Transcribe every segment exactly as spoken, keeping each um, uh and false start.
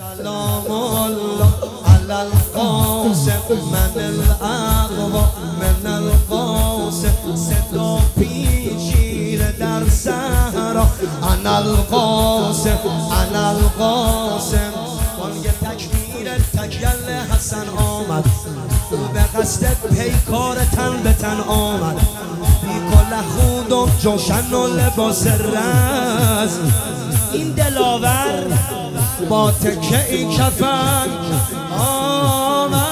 سلام الله علی القاسم من الاقوا من القاسم صدا پیچیده در صحرا انا القاسم انا القاسم بانگ تکبیر تکیل حسن آمد به قصد پیکار تن به تن آمد بی کل خود و جوشن و لباس رز این دلاور با تکه این کفن آمد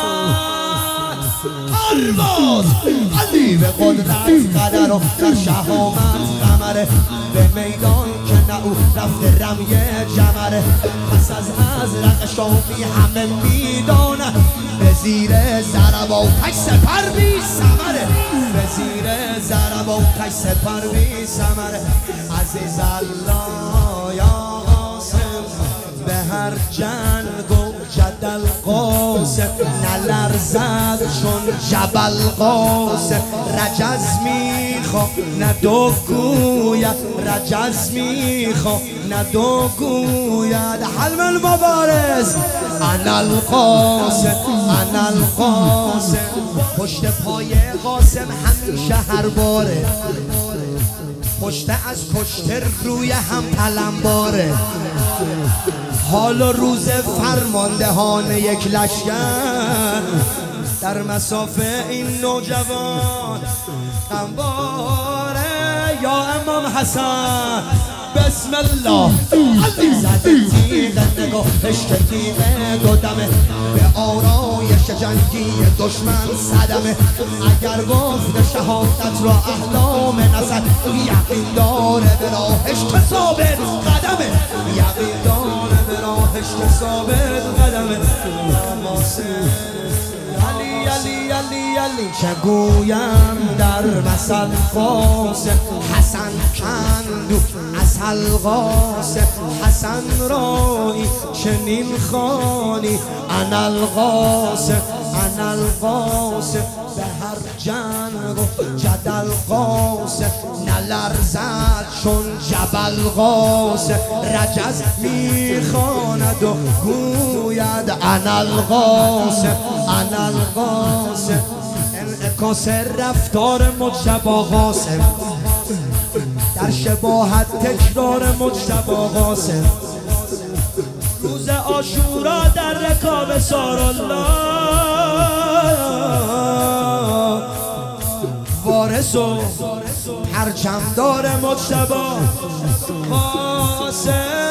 پرواز علی به قدرت قدر و در شهامت قمره به میدان که نه او رفت رمی جمره پس از ازرق شامی همه میدانه به زیر ضرب و تک سپر بی ثمره به زیر ضرب و تک سپر بی ثمره عزیز الله یا به هر جنگ و جدل قاسم نلرزد چون جبل قاسم رجز میخوا نه دو گوید رجز میخوا نه دو گوید حلم المبارز انا القاسم انا القاسم پشت پای قاسم همیشه هر باره پشت از کشته روی هم پلنباره حال و روز فرماندهان یک لشکر در مسافه این نوجوان غمباره یا امام حسن بسم الله علی زده تیغ نگاهش که تیغ دودمه به آرایش جنگی دشمن صدمه اگر گفت شهادت را احلام نزد یقین داره به راهش که ثابت قدمه یقین داره به راهش که ثابت قدمه علی علی علی علی چه گویم در مثل قاسم حسن کندو اصل قاسم حسن رایی چنین خانی انا القاسم انا القاسم به هر جنگ و جدل قاسم نلرزد چون جبل قاسم رجز میخواند و گوید انا القاسم انا القاسم انعکاس رفتار مجتبی قاسم در شباهت تکرار مجتبی قاسم روز عاشورا در رکاب سارالله وارث و پرچمدار مجتبی قاسم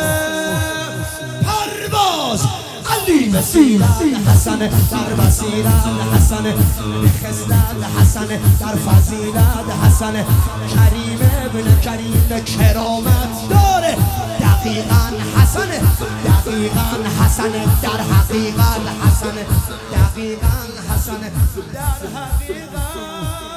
پرواز علی بسیرت حسن در بصیرت حسن به خصلت حسن در فضیلت حسن کریم ابن کریم کرامت داره دقیقاً حسن دقیقاً حسن در حقیقت حسن دقیقاً حسن در حقیقت